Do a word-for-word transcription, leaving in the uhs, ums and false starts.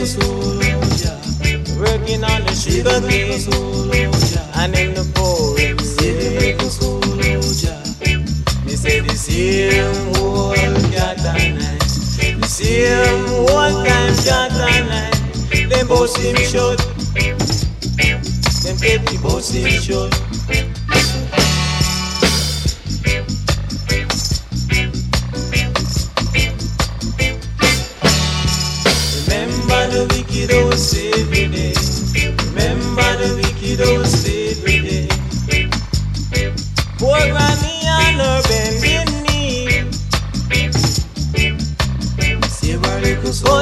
Working on the sugar cane and in the pouring rain. Me say the same old cat and night, the same old time cat and night. Them boss him short, them get the boss him short.